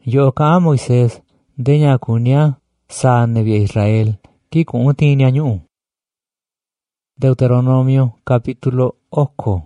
Yo ka Moisés de ña kunia sa nevia Israel ki kun tinia ñu. Deuteronomio capítulo 8.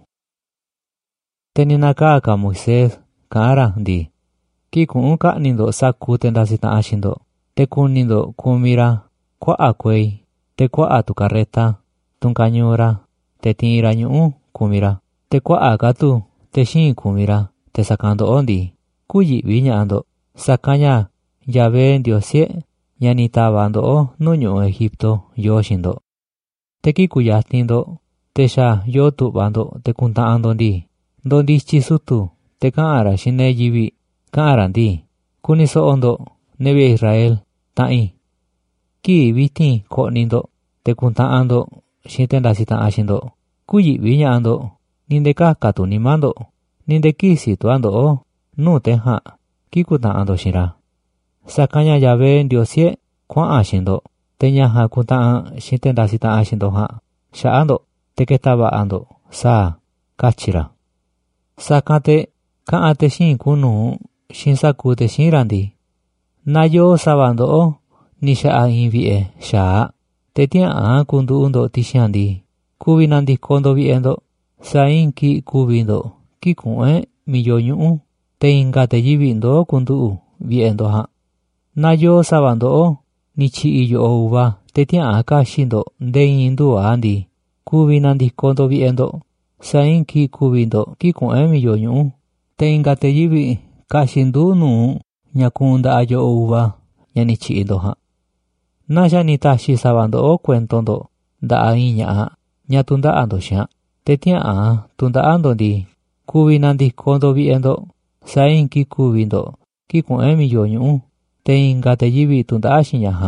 Teninaka ka Moisés kara di ki kun ka nindo saku tendasita ashindo te kunindo kumira kwa akwei te kwa atu carreta tunkanyura te tira ñu kumira te kwa akatu te shin kumira te sakando ondi kuyi viñando sakanya Yahvé Diosie ñanitavando nuñu Egipto yoshindo te kikuyatindo te sha yotubando te kuntaando ndi dondi chisutu te kaara shine yivi kaara ndi kuniso ondo nevia Israel ta'i ki vitin ko'nindo te kuntaando shintendasita ashindo kuyi viñando ninde kakatu nimando ninde kisituando nu teja kikutaando shira sakanya Yahvé Diosie kwa ashindo te ñaja kuntaan shintendasita ashindo ha sha'ando te ketavaando sa kachira sakate ka'ate shin kunu shin sakute shinrandi nayo sabando ni sha'a invi'e sha'a te tia'a kundu'undo tishiandi kubinandi kondo vi'endo sain ki kubindo kiku'e miyo ñu'u te inga te yivindo kundu'u vi'endo ha nayo sabando ni chi'i yo uva te tia'a kashindo ndeindu andi kubinandi kondo vi'endo sain ki kubindo kiku'e miyo ñu'u te inga te yivi kashindu nu ñakunda ayo uva ñani chi'indo ha nasha ni tashi sabando cuentondo da'a iña'a ñatunda'ando sha te tia'a tunda'ando ndi kubinandi kondo vi'endo sain ki kubindo kiku'e miyo ñu'u te inga te yivi tunda'a shiña ha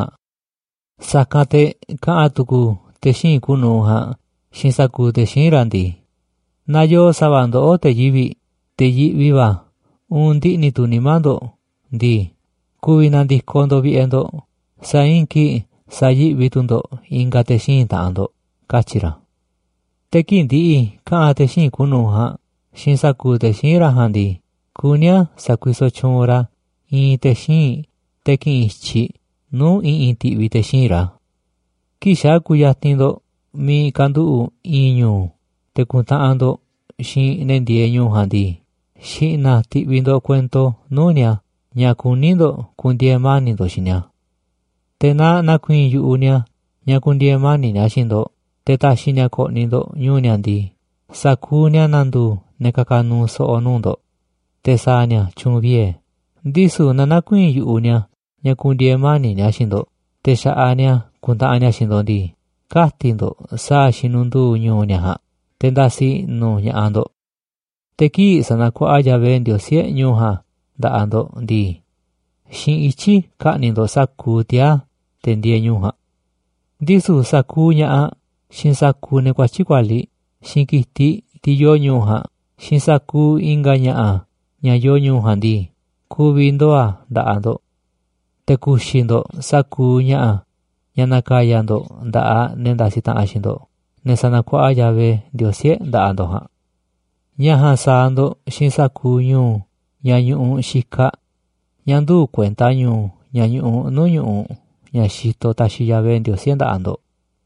sakate ka'a tuku te shin kunu ha shin saku te shinrandi nayo sabando te yivi te yiviva undi ni tunimando ndi kubinandi kondo vi'endo sain ki sayivitundo inga te shin ta'ando kachira te kindi ka'a te shin kunu ha shin saku te shinra handi kunia sakuiso chunra in te shin te kinchi nu in tivi te shinra kisha kuyatindo mi kandu'u inyu te kunta'ando shin nendieñu handi shina tivindo cuento nunia ñakunindo kundiemanindo shinya te na kuin yu'unia ñakundiemani nashindo te tashinya ko'nindo ñuniandi sakunia nandu nekakanu so'onundo te sanya chunvie disu na kuin yu'unia ñakundiemani nashindo te sha'ania kunta'ania shindo ndi katindo sa shinundu ñunia ha te ndasi nu ña'ando te ki sanakwa'a Yahvé Diosie ñuha da'ando ndi shin ichi ka'nindo saku tia te ndie ñuha disu saku ña'a shin saku nekwachikwali shin kiti tiyo ñuha shin saku inga ña'a ñayo ñuha ndi kubindoa da'ando te kushindo saku ña'a ñanakayando da'a nendasita ashindo nesanakwa'a Yahvé Diosie da'ando ha ñaja saando shin saku ñu ñañu'u shika ñandu cuenta ñu ñañu'u nuñu'u ñashito tashi Yahvé Diosie da'ando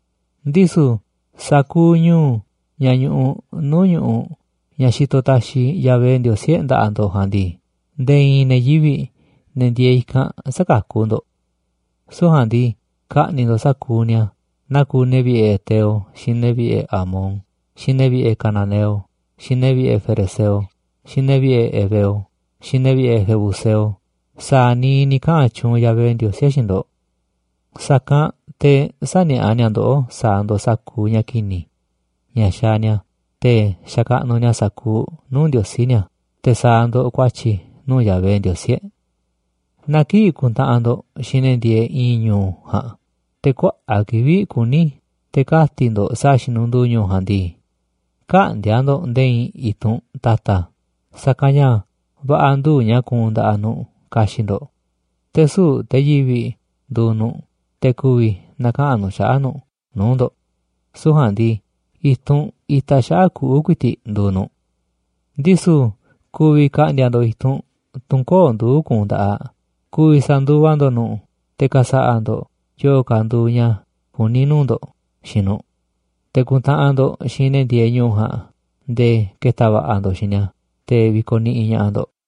disu saku ñu ñañu'u nuñu'u ñashito tashi Yahvé Diosie da'ando handi ndein ne yivi nendie ika sakakundo so handi ka'nindo sakunia naku nevi'e Eteo shin nevi'e Amón shin nevi'e Cananeo shin nevi'e Fereseo shin nevi'e Heveo shin nevi'e Jebuseo sani ni ka'a chun Yahvé Diosie shindo saka te sani'aniando saando saku ñakini ñashania te shaka'nunia saku nu Diosinia te saando kwachi nu Yahvé Diosie naki kunta'ando shinendie iñu ha te kwa'a kivi kuni te katindo sa shinundu ñu handi ka'ndiando ndein itun tata sakanya va'andu ñakunda'anu kashindo tesu te yivi dunu te kuvi naka'anu sha'anu nundo su handi itun ita sha'a ku'u kuiti dunu disu kuvi ka'ndiando itun tunko ndu kunda'a Kuvi sanduva ndo nu'u, te kasa'a ndo yoo ka nduu ña kuni nuu ndo xinu. Te kunta'an ndo xiin ne ndieé ñuu ja'a, ndee keta va'a ndo xiin ña, te viko ni'i ña'a ndo.